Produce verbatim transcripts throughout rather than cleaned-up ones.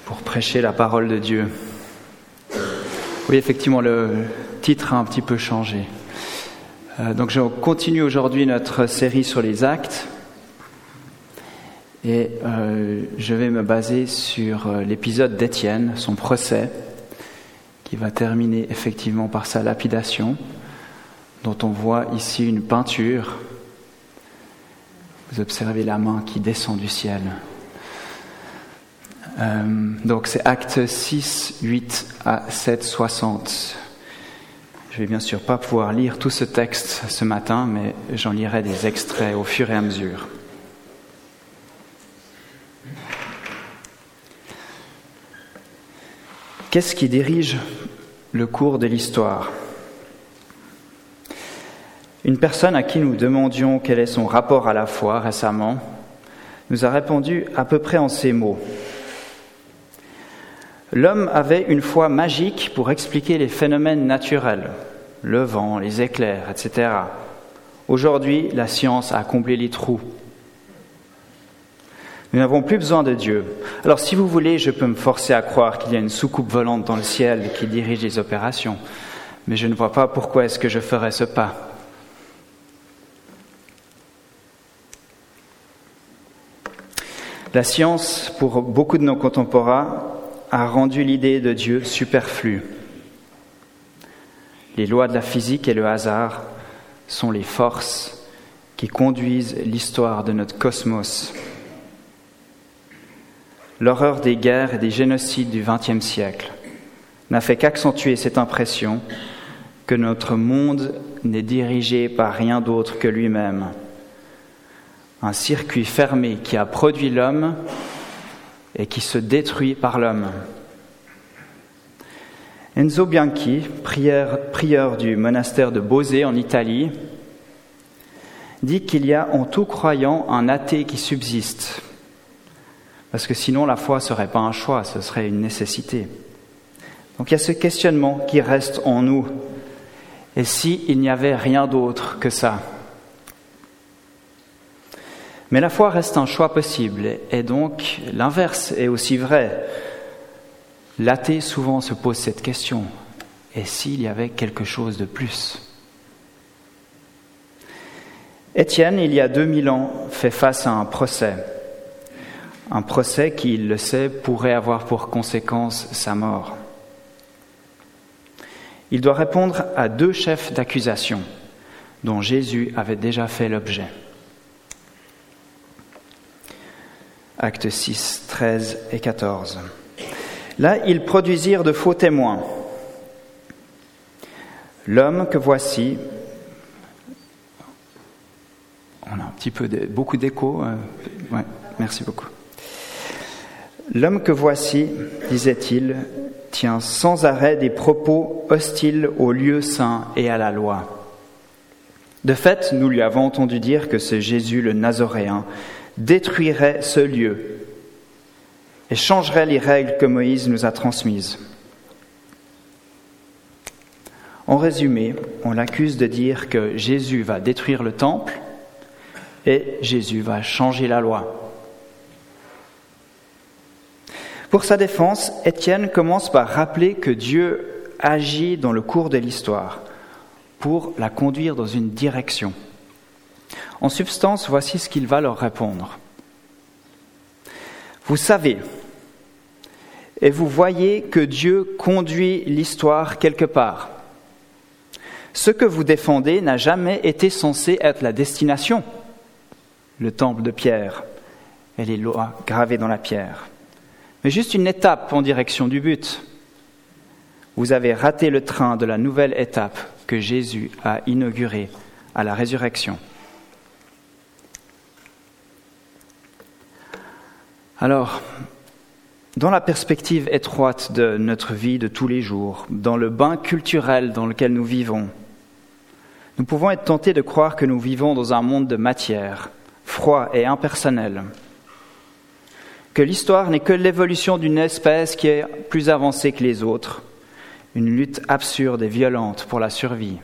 pour prêcher la parole de Dieu. Oui, effectivement, le titre a un petit peu changé. Euh, donc, je continue aujourd'hui notre série sur les actes et euh, je vais me baser sur l'épisode d'Étienne, son procès, qui va terminer effectivement par sa lapidation, dont on voit ici une peinture. Vous observez la main qui descend du ciel. Euh, donc c'est actes six, huit à sept, soixante. Je vais bien sûr pas pouvoir lire tout ce texte ce matin, mais j'en lirai des extraits au fur et à mesure. Qu'est-ce qui dirige le cours de l'histoire ? Une personne à qui nous demandions quel est son rapport à la foi récemment nous a répondu à peu près en ces mots. L'homme avait une foi magique pour expliquer les phénomènes naturels, le vent, les éclairs, et cetera. Aujourd'hui, la science a comblé les trous. Nous n'avons plus besoin de Dieu. Alors si vous voulez, je peux me forcer à croire qu'il y a une soucoupe volante dans le ciel qui dirige les opérations, mais je ne vois pas pourquoi est-ce que je ferais ce pas. La science, pour beaucoup de nos contemporains, a rendu l'idée de Dieu superflue. Les lois de la physique et le hasard sont les forces qui conduisent l'histoire de notre cosmos. L'horreur des guerres et des génocides du vingtième siècle n'a fait qu'accentuer cette impression que notre monde n'est dirigé par rien d'autre que lui-même. Un circuit fermé qui a produit l'homme et qui se détruit par l'homme. Enzo Bianchi, prieur, prieur du monastère de Bosé en Italie, dit qu'il y a en tout croyant un athée qui subsiste, parce que sinon la foi ne serait pas un choix, ce serait une nécessité. Donc il y a ce questionnement qui reste en nous. Et s'il n'y avait rien d'autre que ça ? Mais la foi reste un choix possible, et donc l'inverse est aussi vrai. L'athée souvent se pose cette question, et s'il y avait quelque chose de plus ? Étienne, il y a deux mille ans, fait face à un procès. Un procès qui, il le sait, pourrait avoir pour conséquence sa mort. Il doit répondre à deux chefs d'accusation, dont Jésus avait déjà fait l'objet. Actes six, treize et quatorze. Là, ils produisirent de faux témoins. L'homme que voici... On a un petit peu de, beaucoup d'écho. Euh, ouais, merci beaucoup. L'homme que voici, disait-il, tient sans arrêt des propos hostiles au lieu saint et à la loi. De fait, nous lui avons entendu dire que ce Jésus le Nazoréen détruirait ce lieu et changerait les règles que Moïse nous a transmises. En résumé, on l'accuse de dire que Jésus va détruire le temple et Jésus va changer la loi. Pour sa défense, Étienne commence par rappeler que Dieu agit dans le cours de l'histoire pour la conduire dans une direction. En substance, voici ce qu'il va leur répondre. Vous savez et vous voyez que Dieu conduit l'histoire quelque part. Ce que vous défendez n'a jamais été censé être la destination, le temple de pierre et les lois gravées dans la pierre, mais juste une étape en direction du but. Vous avez raté le train de la nouvelle étape que Jésus a inaugurée à la résurrection. Alors, dans la perspective étroite de notre vie de tous les jours, dans le bain culturel dans lequel nous vivons, nous pouvons être tentés de croire que nous vivons dans un monde de matière, froid et impersonnel, que l'histoire n'est que l'évolution d'une espèce qui est plus avancée que les autres, une lutte absurde et violente pour la survie.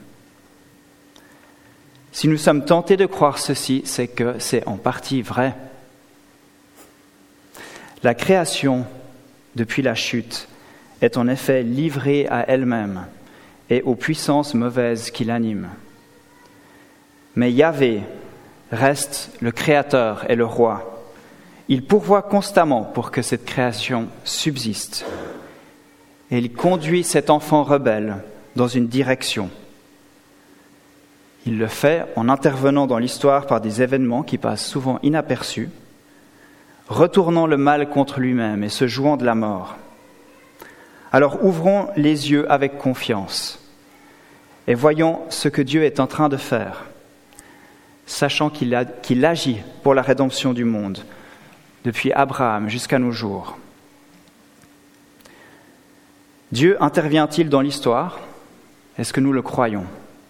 Si nous sommes tentés de croire ceci, c'est que c'est en partie vrai. La création depuis la chute, est en effet livrée à elle-même et aux puissances mauvaises qui l'animent. Mais Yahvé reste le Créateur et le Roi. Il pourvoit constamment pour que cette création subsiste. Et il conduit cet enfant rebelle dans une direction. Il le fait en intervenant dans l'histoire par des événements qui passent souvent inaperçus, retournant le mal contre lui-même et se jouant de la mort. Alors ouvrons les yeux avec confiance et voyons ce que Dieu est en train de faire, sachant qu'il, a, qu'il agit pour la rédemption du monde, depuis Abraham jusqu'à nos jours. Dieu intervient-il dans l'histoire ? Est-ce que nous le croyons ?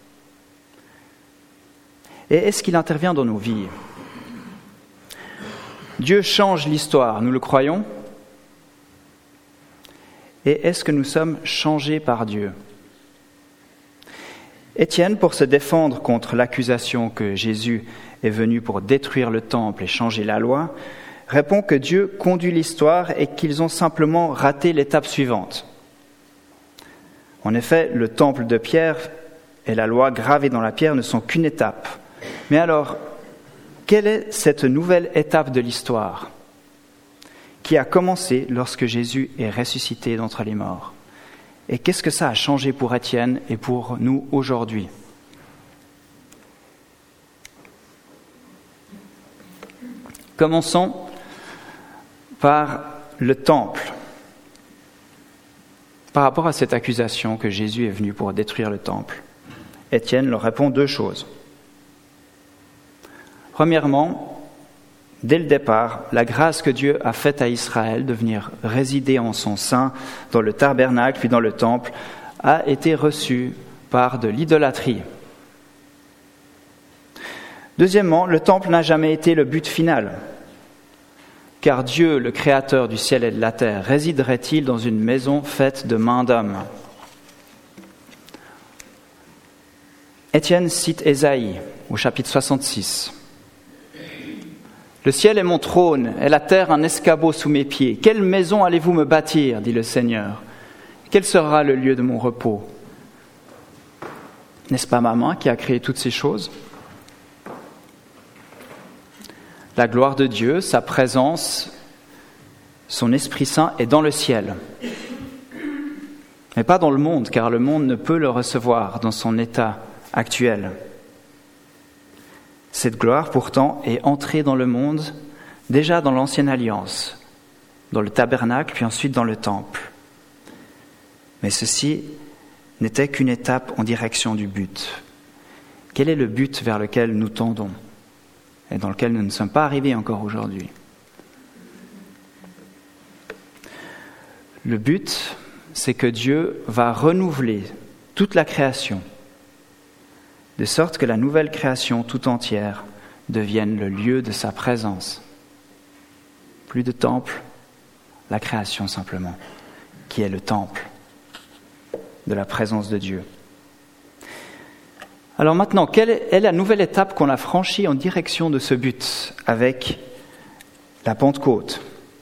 Et est-ce qu'il intervient dans nos vies ? Dieu change l'histoire, nous le croyons ? Et est-ce que nous sommes changés par Dieu ? Étienne, pour se défendre contre l'accusation que Jésus est venu pour détruire le temple et changer la loi, répond que Dieu conduit l'histoire et qu'ils ont simplement raté l'étape suivante. En effet, le temple de pierre et la loi gravée dans la pierre ne sont qu'une étape. Mais alors, quelle est cette nouvelle étape de l'histoire qui a commencé lorsque Jésus est ressuscité d'entre les morts ? Et qu'est-ce que ça a changé pour Étienne et pour nous aujourd'hui ? Commençons par le temple. Par rapport à cette accusation que Jésus est venu pour détruire le temple, Étienne leur répond deux choses. Premièrement, dès le départ, la grâce que Dieu a faite à Israël de venir résider en son sein dans le tabernacle puis dans le temple a été reçue par de l'idolâtrie. Deuxièmement, le temple n'a jamais été le but final. Car Dieu, le Créateur du ciel et de la terre, résiderait-il dans une maison faite de mains d'hommes ? Étienne cite Ésaïe au chapitre soixante-six. « Le ciel est mon trône, et la terre un escabeau sous mes pieds. Quelle maison allez-vous me bâtir, dit le Seigneur ? Quel sera le lieu de mon repos ? N'est-ce pas ma main qui a créé toutes ces choses ? La gloire de Dieu, sa présence, son Esprit Saint est dans le ciel. Mais pas dans le monde, car le monde ne peut le recevoir dans son état actuel. Cette gloire, pourtant, est entrée dans le monde déjà dans l'Ancienne Alliance, dans le tabernacle, puis ensuite dans le temple. Mais ceci n'était qu'une étape en direction du but. Quel est le but vers lequel nous tendons ? Et dans lequel nous ne sommes pas arrivés encore aujourd'hui. Le but, c'est que Dieu va renouveler toute la création, de sorte que la nouvelle création tout entière devienne le lieu de sa présence. Plus de temple, la création simplement, qui est le temple de la présence de Dieu. Alors maintenant, quelle est la nouvelle étape qu'on a franchie en direction de ce but avec la Pentecôte ?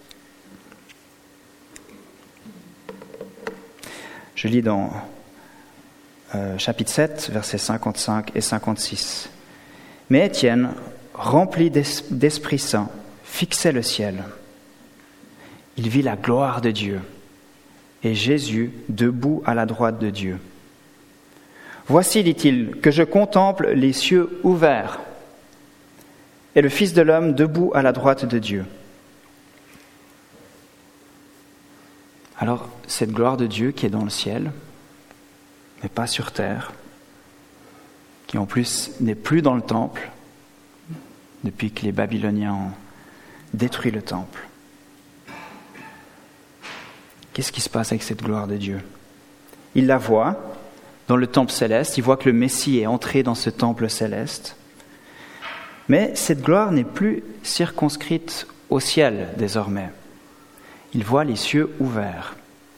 Je lis dans euh, chapitre sept, versets cinquante-cinq et cinquante-six. « Mais Étienne, rempli d'Esprit Saint, fixait le ciel. Il vit la gloire de Dieu et Jésus debout à la droite de Dieu. Voici, dit-il, que je contemple les cieux ouverts et le Fils de l'homme debout à la droite de Dieu. » Alors, cette gloire de Dieu qui est dans le ciel, mais pas sur terre, qui en plus n'est plus dans le temple, depuis que les Babyloniens ont détruit le temple. Qu'est-ce qui se passe avec cette gloire de Dieu ? Il la voit dans le temple céleste, il voit que le Messie est entré dans ce temple céleste. Mais cette gloire n'est plus circonscrite au ciel désormais. Il voit les cieux ouverts.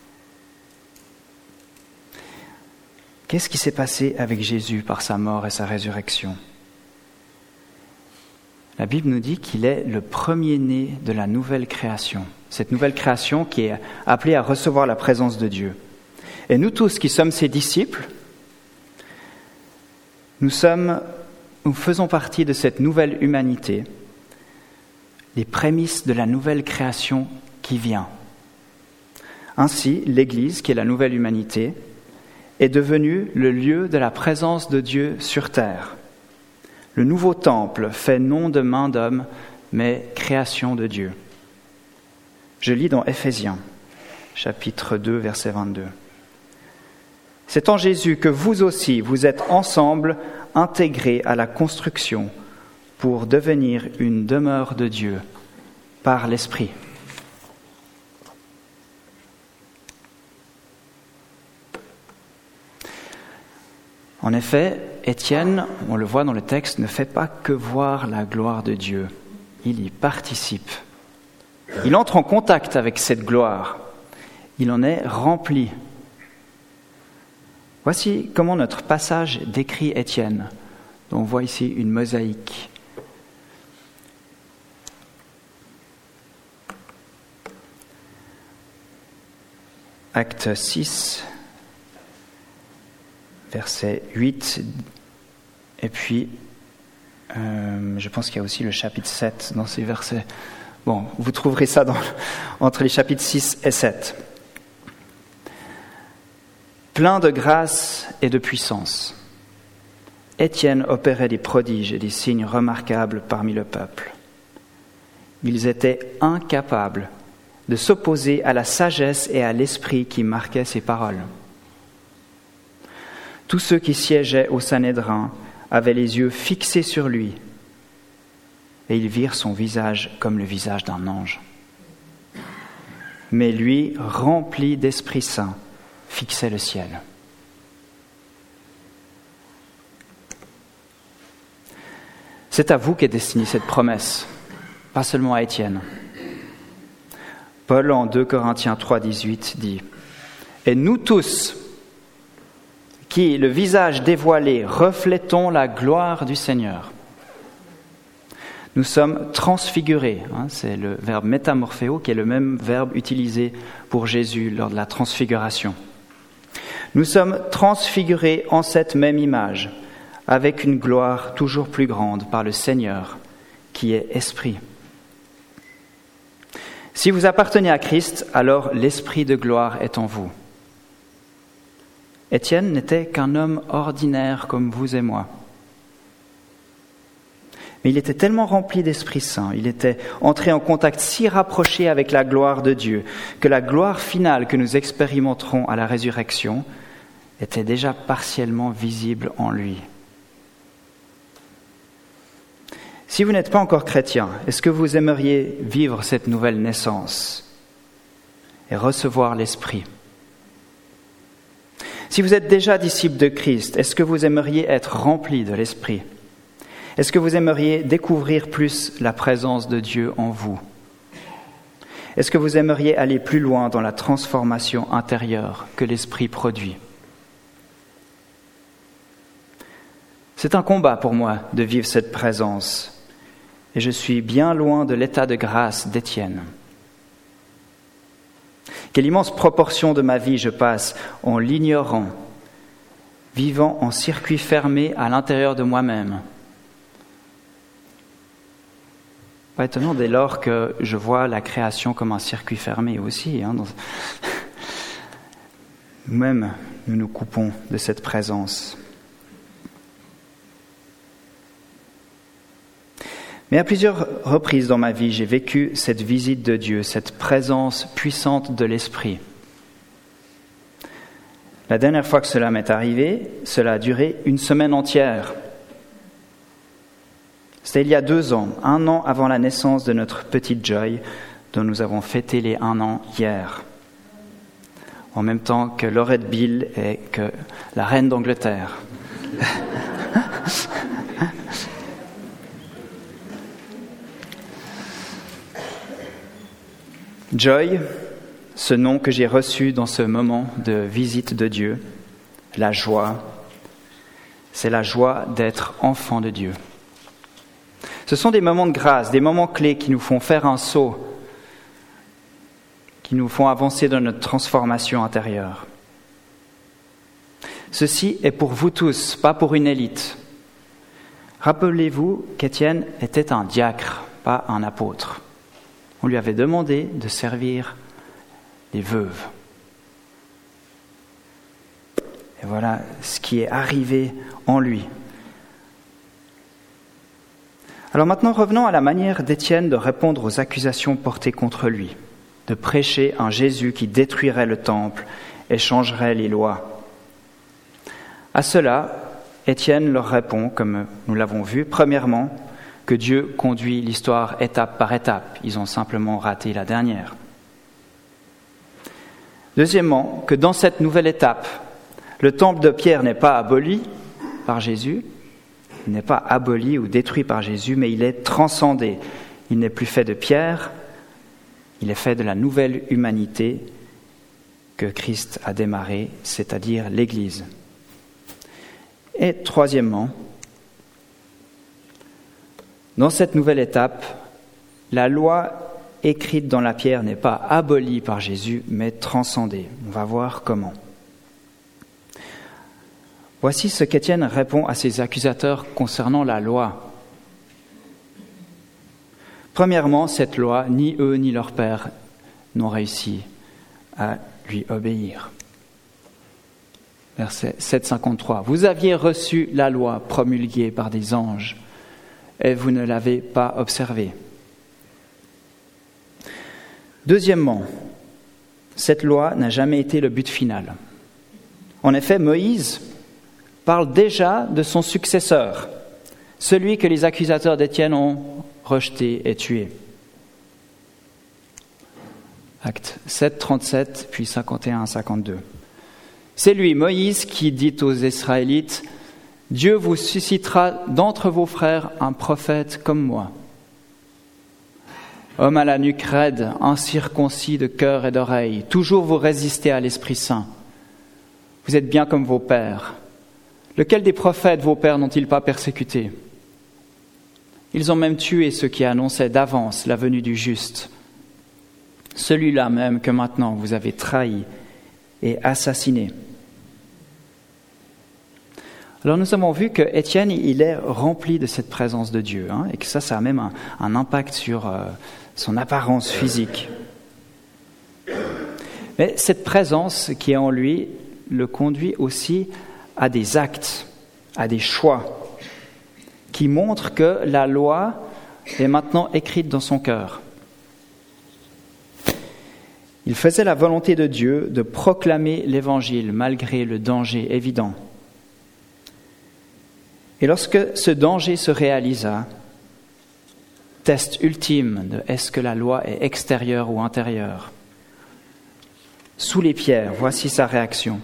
Qu'est-ce qui s'est passé avec Jésus par sa mort et sa résurrection ? La Bible nous dit qu'il est le premier-né de la nouvelle création. Cette nouvelle création qui est appelée à recevoir la présence de Dieu. Et nous tous qui sommes ses disciples, nous sommes, nous faisons partie de cette nouvelle humanité, les prémices de la nouvelle création qui vient. Ainsi, l'Église, qui est la nouvelle humanité, est devenue le lieu de la présence de Dieu sur terre. Le nouveau temple, fait non de main d'homme, mais création de Dieu. Je lis dans Éphésiens, chapitre deux, verset vingt-deux. « C'est en Jésus que vous aussi, vous êtes ensemble intégrés à la construction pour devenir une demeure de Dieu par l'Esprit. » En effet, Étienne, on le voit dans le texte, ne fait pas que voir la gloire de Dieu. Il y participe. Il entre en contact avec cette gloire. Il en est rempli. Voici comment notre passage décrit Étienne. On voit ici une mosaïque. Acte six, verset huit, et puis euh, je pense qu'il y a aussi le chapitre sept dans ces versets. Bon, vous trouverez ça dans, entre les chapitres six et sept. Plein de grâce et de puissance, Étienne opérait des prodiges et des signes remarquables parmi le peuple. Ils étaient incapables de s'opposer à la sagesse et à l'esprit qui marquaient ses paroles. Tous ceux qui siégeaient au Sanhédrin avaient les yeux fixés sur lui, et ils virent son visage comme le visage d'un ange. Mais lui, rempli d'Esprit Saint, fixait le ciel. C'est à vous qu'est destinée cette promesse, pas seulement à Étienne. Paul, en deux Corinthiens trois, dix-huit, dit « Et nous tous, qui, le visage dévoilé, reflétons la gloire du Seigneur. » Nous sommes transfigurés, hein, c'est le verbe métamorphéo qui est le même verbe utilisé pour Jésus lors de la transfiguration. Nous sommes transfigurés en cette même image, avec une gloire toujours plus grande par le Seigneur, qui est Esprit. Si vous appartenez à Christ, alors l'Esprit de gloire est en vous. Étienne n'était qu'un homme ordinaire comme vous et moi. Mais il était tellement rempli d'Esprit Saint, il était entré en contact si rapproché avec la gloire de Dieu, que la gloire finale que nous expérimenterons à la résurrection était déjà partiellement visible en lui. Si vous n'êtes pas encore chrétien, est-ce que vous aimeriez vivre cette nouvelle naissance et recevoir l'Esprit ? Si vous êtes déjà disciple de Christ, est-ce que vous aimeriez être rempli de l'Esprit ? Est-ce que vous aimeriez découvrir plus la présence de Dieu en vous ? Est-ce que vous aimeriez aller plus loin dans la transformation intérieure que l'Esprit produit ? C'est un combat pour moi de vivre cette présence, et je suis bien loin de l'état de grâce d'Étienne. Quelle immense proportion de ma vie je passe en l'ignorant, vivant en circuit fermé à l'intérieur de moi-même. Pas étonnant dès lors que je vois la création comme un circuit fermé aussi. Hein, dans... Nous-mêmes, nous nous coupons de cette présence. Mais à plusieurs reprises dans ma vie, j'ai vécu cette visite de Dieu, cette présence puissante de l'Esprit. La dernière fois que cela m'est arrivé, cela a duré une semaine entière. C'était il y a deux ans, un an avant la naissance de notre petite Joy, dont nous avons fêté les un an hier. En même temps que Laurette Bill et que la reine d'Angleterre. Joy, ce nom que j'ai reçu dans ce moment de visite de Dieu, la joie, c'est la joie d'être enfant de Dieu. Ce Ce sont des moments de grâce, des moments clés qui nous font faire un saut, qui nous font avancer dans notre transformation intérieure. Ceci est pour vous tous, pas pour une élite. Rappelez-vous qu'Étienne était un diacre, pas un apôtre. On lui avait demandé de servir les veuves. Et voilà ce qui est arrivé en lui. Alors maintenant, revenons à la manière d'Étienne de répondre aux accusations portées contre lui, de prêcher un Jésus qui détruirait le temple et changerait les lois. À cela, Étienne leur répond, comme nous l'avons vu, premièrement, que Dieu conduit l'histoire étape par étape. Ils ont simplement raté la dernière. Deuxièmement, que dans cette nouvelle étape, le temple de Pierre n'est pas aboli par Jésus, il n'est pas aboli ou détruit par Jésus, mais il est transcendé. Il n'est plus fait de pierre, il est fait de la nouvelle humanité que Christ a démarrée, c'est-à-dire l'Église. Et troisièmement, dans cette nouvelle étape, la loi écrite dans la pierre n'est pas abolie par Jésus, mais transcendée. On va voir comment. Voici ce qu'Étienne répond à ses accusateurs concernant la loi. Premièrement, cette loi, ni eux ni leur père n'ont réussi à lui obéir. Verset sept cinquante-trois. Vous aviez reçu la loi promulguée par des anges, et vous ne l'avez pas observée. Deuxièmement, cette loi n'a jamais été le but final. En effet, Moïse parle déjà de son successeur, celui que les accusateurs d'Étienne ont rejeté et tué. Actes sept, trente-sept, puis cinquante et un à cinquante-deux. C'est lui, Moïse, qui dit aux Israélites « Dieu vous suscitera d'entre vos frères un prophète comme moi. Homme à la nuque raide, incirconcis de cœur et d'oreille, toujours vous résistez à l'Esprit Saint. Vous êtes bien comme vos pères. Lequel des prophètes vos pères n'ont-ils pas persécuté ? Ils ont même tué ceux qui annonçaient d'avance la venue du juste. Celui-là même que maintenant vous avez trahi et assassiné. » Alors nous avons vu que Étienne, il est rempli de cette présence de Dieu, hein, et que ça, ça a même un, un impact sur euh, son apparence physique. Mais cette présence qui est en lui le conduit aussi à des actes, à des choix, qui montrent que la loi est maintenant écrite dans son cœur. Il faisait la volonté de Dieu de proclamer l'Évangile malgré le danger évident. Et lorsque ce danger se réalisa, test ultime de est-ce que la loi est extérieure ou intérieure, sous les pierres, voici sa réaction.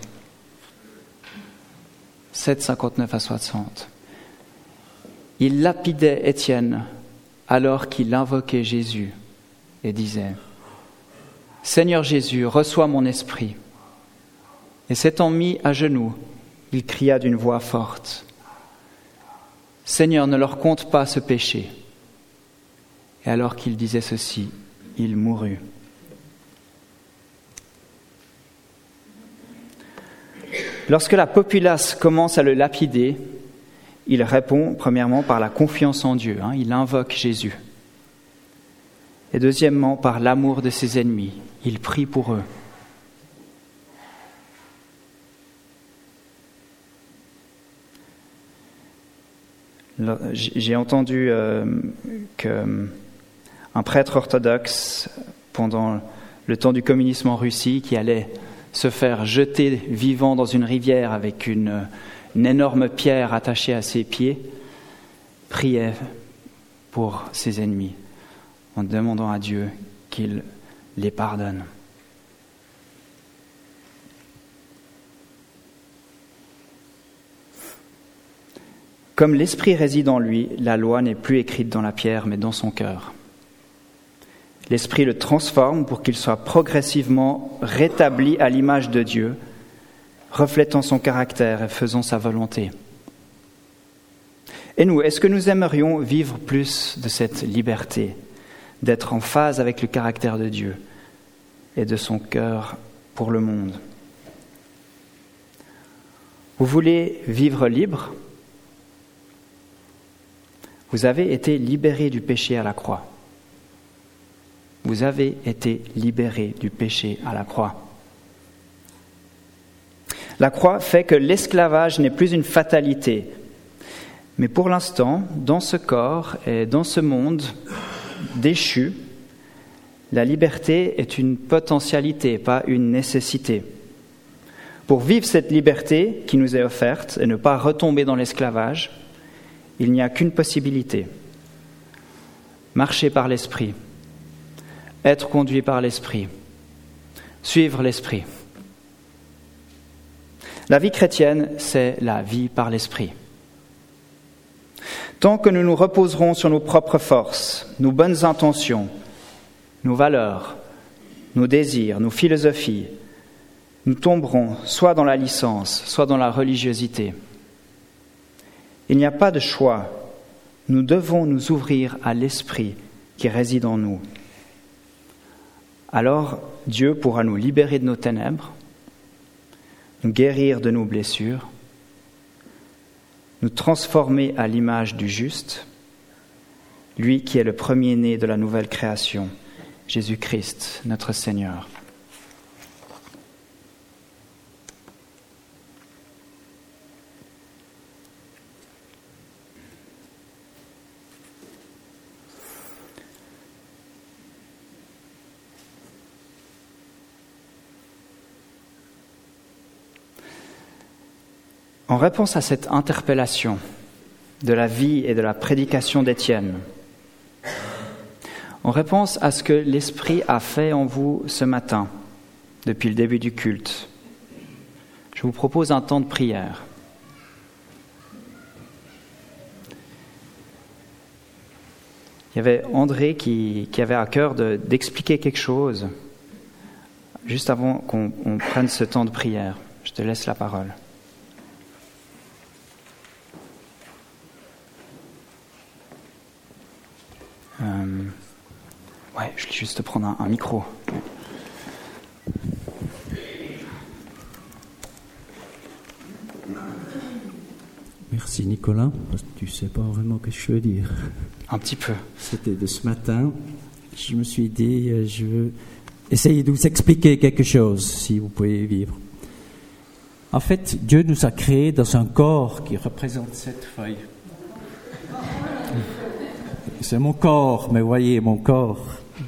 sept, cinquante-neuf à soixante. Il lapidait Étienne alors qu'il invoquait Jésus et disait « Seigneur Jésus, reçois mon esprit. » Et s'étant mis à genoux, il cria d'une voix forte « Seigneur, ne leur compte pas ce péché. » Et alors qu'il disait ceci, il mourut. Lorsque la populace commence à le lapider, il répond premièrement par la confiance en Dieu, hein, il invoque Jésus. Et deuxièmement par l'amour de ses ennemis, il prie pour eux. J'ai entendu euh, qu'un prêtre orthodoxe, pendant le temps du communisme en Russie, qui allait se faire jeter vivant dans une rivière avec une, une énorme pierre attachée à ses pieds, priait pour ses ennemis en demandant à Dieu qu'il les pardonne. Comme l'Esprit réside en lui, la loi n'est plus écrite dans la pierre, mais dans son cœur. L'Esprit le transforme pour qu'il soit progressivement rétabli à l'image de Dieu, reflétant son caractère et faisant sa volonté. Et nous, est-ce que nous aimerions vivre plus de cette liberté, d'être en phase avec le caractère de Dieu et de son cœur pour le monde? Vous voulez vivre libre? Vous avez été libérés du péché à la croix. Vous avez été libérés du péché à la croix. La croix fait que l'esclavage n'est plus une fatalité. Mais pour l'instant, dans ce corps et dans ce monde déchu, la liberté est une potentialité, pas une nécessité. Pour vivre cette liberté qui nous est offerte et ne pas retomber dans l'esclavage, il n'y a qu'une possibilité. Marcher par l'Esprit, être conduit par l'Esprit, suivre l'Esprit. La vie chrétienne, c'est la vie par l'Esprit. Tant que nous nous reposerons sur nos propres forces, nos bonnes intentions, nos valeurs, nos désirs, nos philosophies, nous tomberons soit dans la licence, soit dans la religiosité. Il n'y a pas de choix. Nous devons nous ouvrir à l'Esprit qui réside en nous. Alors, Dieu pourra nous libérer de nos ténèbres, nous guérir de nos blessures, nous transformer à l'image du juste, lui qui est le premier-né de la nouvelle création, Jésus-Christ, notre Seigneur. En réponse à cette interpellation de la vie et de la prédication d'Étienne, en réponse à ce que l'Esprit a fait en vous ce matin, depuis le début du culte, je vous propose un temps de prière. Il y avait André qui, qui avait à cœur de, d'expliquer quelque chose juste avant qu'on on prenne ce temps de prière. Je te laisse la parole. Euh, ouais, je vais juste prendre un, un micro. Merci Nicolas, parce que tu ne sais pas vraiment ce que je veux dire. Un petit peu. C'était de ce matin. Je me suis dit, je veux essayer de vous expliquer quelque chose, si vous pouvez vivre. En fait, Dieu nous a créés dans un corps qui représente cette feuille. C'est mon corps, mais voyez, mon corps.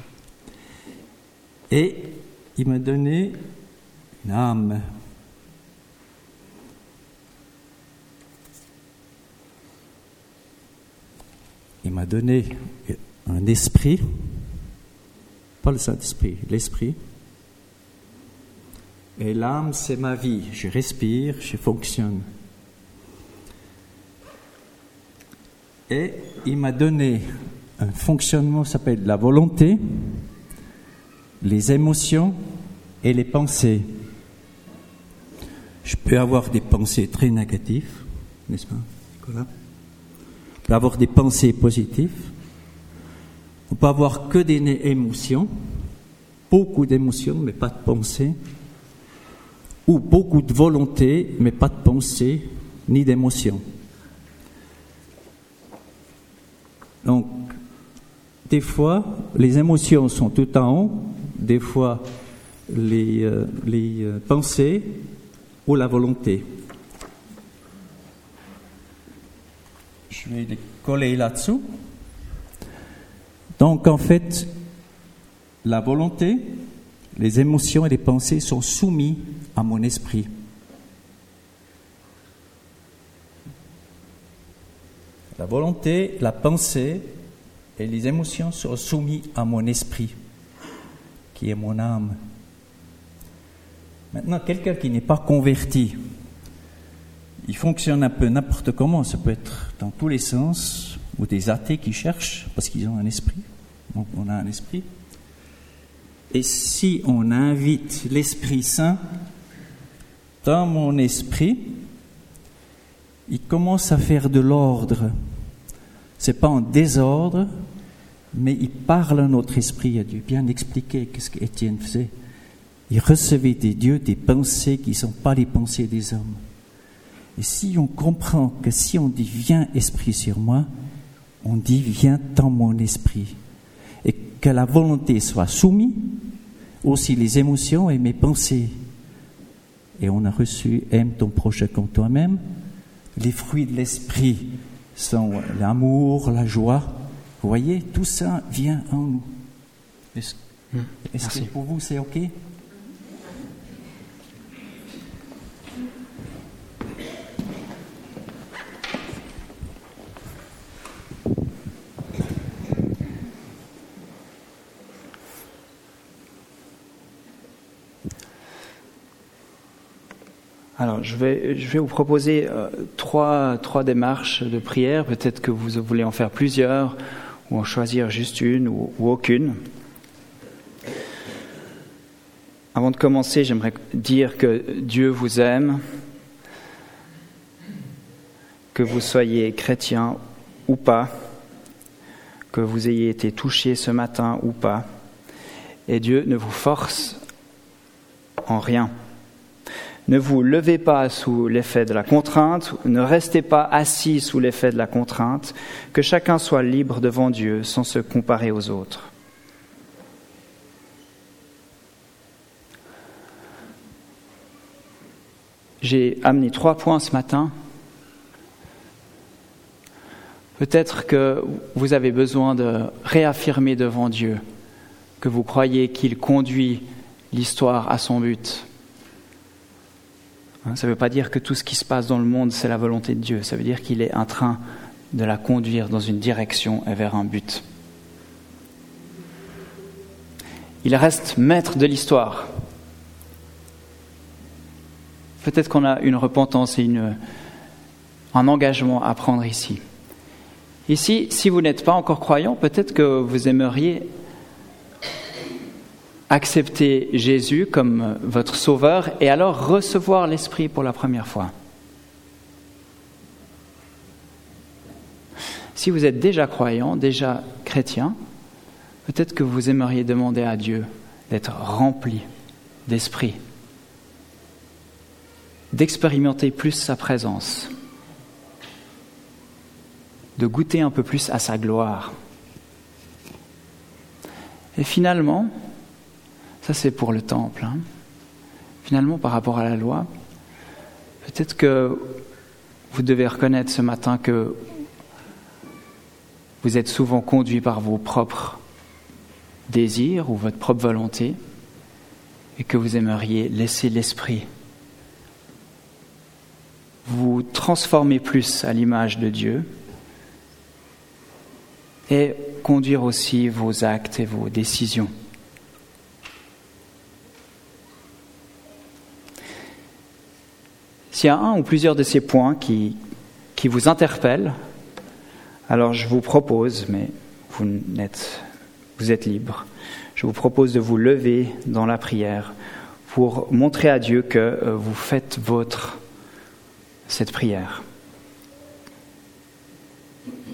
Et il m'a donné une âme. Il m'a donné un esprit, pas le Saint-Esprit, l'esprit. Et l'âme, c'est ma vie. Je respire, je fonctionne. Et il m'a donné un fonctionnement qui s'appelle la volonté, les émotions et les pensées. Je peux avoir des pensées très négatives, n'est-ce pas, Nicolas ? Je peux avoir des pensées positives. On peut avoir que des émotions, beaucoup d'émotions, mais pas de pensées. Ou beaucoup de volonté, mais pas de pensée, ni d'émotion. Donc, des fois, les émotions sont tout en haut, des fois, les, euh, les euh, pensées ou la volonté. Je vais les coller là-dessous. Donc, en fait, la volonté, les émotions et les pensées sont soumis à mon esprit. La volonté, la pensée et les émotions sont soumis à mon esprit, qui est mon âme. Maintenant, quelqu'un qui n'est pas converti, il fonctionne un peu n'importe comment, ça peut être dans tous les sens, ou des athées qui cherchent, parce qu'ils ont un esprit, donc on a un esprit. Et si on invite l'Esprit Saint dans mon esprit, il commence à faire de l'ordre C'est pas en désordre, mais il parle à notre esprit. A dû bien expliquer qu'est-ce qu'Étienne faisait. Il recevait des dieux des pensées qui ne sont pas les pensées des hommes. Et si on comprend que si on dit « viens esprit sur moi », on dit « viens dans mon esprit ». Et que la volonté soit soumise, aussi les émotions et mes pensées. Et on a reçu « aime ton prochain comme toi-même ». Les fruits de l'esprit sont l'amour, la joie. Vous voyez, tout ça vient en nous. Est-ce, mmh, est-ce que pour vous c'est OK ? Alors, je vais, je vais vous proposer euh, trois, trois démarches de prière. Peut-être que vous voulez en faire plusieurs, ou en choisir juste une, ou, ou aucune. Avant de commencer, j'aimerais dire que Dieu vous aime, que vous soyez chrétien ou pas, que vous ayez été touché ce matin ou pas, et Dieu ne vous force en rien. Ne vous levez pas sous l'effet de la contrainte, ne restez pas assis sous l'effet de la contrainte, que chacun soit libre devant Dieu sans se comparer aux autres. J'ai amené trois points ce matin. Peut-être que vous avez besoin de réaffirmer devant Dieu que vous croyez qu'il conduit l'histoire à son but. Ça ne veut pas dire que tout ce qui se passe dans le monde, c'est la volonté de Dieu. Ça veut dire qu'il est en train de la conduire dans une direction et vers un but. Il reste maître de l'histoire. Peut-être qu'on a une repentance et une, un engagement à prendre ici. Ici, si vous n'êtes pas encore croyant, peut-être que vous aimeriez accepter Jésus comme votre sauveur et alors recevoir l'Esprit pour la première fois. Si vous êtes déjà croyant, déjà chrétien, peut-être que vous aimeriez demander à Dieu d'être rempli d'Esprit, d'expérimenter plus sa présence, de goûter un peu plus à sa gloire. Et finalement, ça c'est pour le temple, hein. Finalement, par rapport à la loi, peut-être que vous devez reconnaître ce matin que vous êtes souvent conduit par vos propres désirs ou votre propre volonté et que vous aimeriez laisser l'Esprit vous transformer plus à l'image de Dieu et conduire aussi vos actes et vos décisions. S'il y a un ou plusieurs de ces points qui, qui vous interpellent, alors je vous propose, mais vous, n'êtes, vous êtes libre, je vous propose de vous lever dans la prière pour montrer à Dieu que vous faites vôtre cette prière.